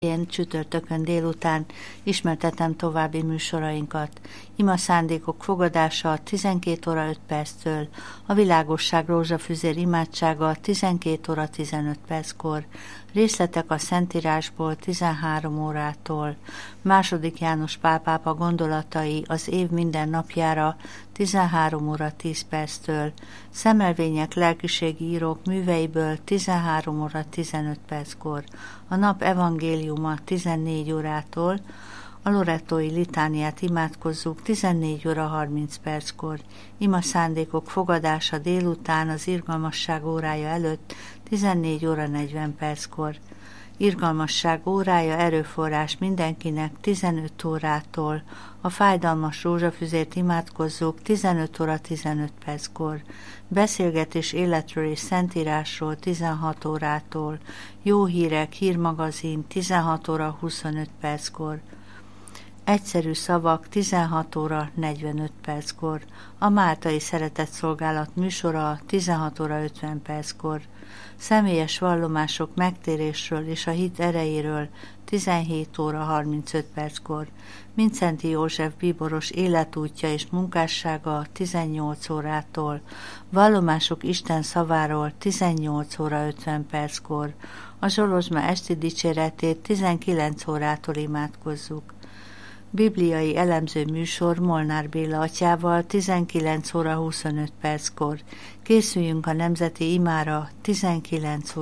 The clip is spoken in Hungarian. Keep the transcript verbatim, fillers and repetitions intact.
Én csütörtökön délután ismertetem további műsorainkat. Ima szándékok fogadása tizenkét óra öt perctől, a világosság rózsafüzér imádsága tizenkét óra tizenöt perckor, részletek a Szentírásból tizenhárom órától, második János Pál pápa gondolatai az év minden napjára tizenhárom óra tíz perctől, szemelvények lelkiségi írók műveiből tizenhárom óra tizenöt perckor, a nap evangéliuma tizennégy órától, a lorettói litániát imádkozzuk tizennégy óra harminc perckor, ima szándékok fogadása délután az irgalmasság órája előtt tizennégy óra negyven perckor, irgalmasság órája erőforrás mindenkinek tizenöt órától, a fájdalmas rózsafüzért imádkozzuk tizenöt óra tizenöt perckor, beszélgetés életről és szentírásról tizenhat órától, jó hírek, hírmagazin tizenhat óra huszonöt perckor, egyszerű szavak tizenhat óra negyvenöt perckor, a Máltai Szeretetszolgálat műsora tizenhat óra ötven perckor, személyes vallomások megtérésről és a hit erejéről tizenhét óra harmincöt perckor, Mindszenty József bíboros életútja és munkássága tizennyolc órától, vallomások Isten szaváról tizennyolc óra ötven perckor, a Zsolozsma esti dicséretét tizenkilenc órától imádkozzuk. Bibliai elemző műsor Molnár Béla atyával tizenkilenc óra huszonöt perckor. Készüljünk a nemzeti imára tizenkilenc óra.